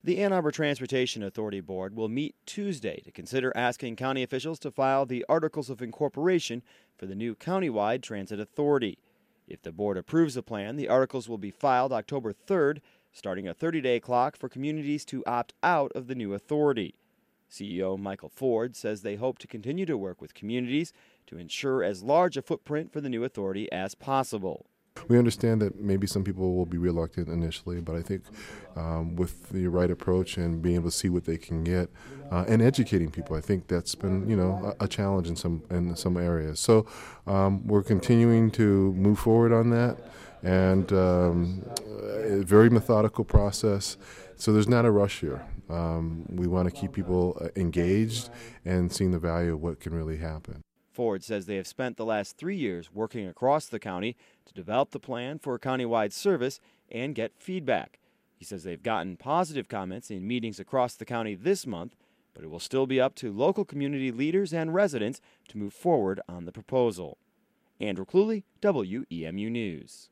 The Ann Arbor Transportation Authority Board will meet Tuesday to consider asking county officials to file the Articles of Incorporation for the new countywide transit authority. If the board approves the plan, the articles will be filed October 3rd, starting a 30-day clock for communities to opt out of the new authority. CEO Michael Ford says they hope to continue to work with communities to ensure as large a footprint for the new authority as possible. We understand that maybe some people will be reluctant initially, but I think with the right approach and being able to see what they can get and educating people, I think that's been a challenge in some areas. So we're continuing to move forward on that, and a very methodical process. So there's not a rush here. We want to keep people engaged and seeing the value of what can really happen. Ford says they have spent the last 3 years working across the county to develop the plan for countywide service and get feedback. He says they've gotten positive comments in meetings across the county this month, but it will still be up to local community leaders and residents to move forward on the proposal. Andrew Cluley, WEMU News.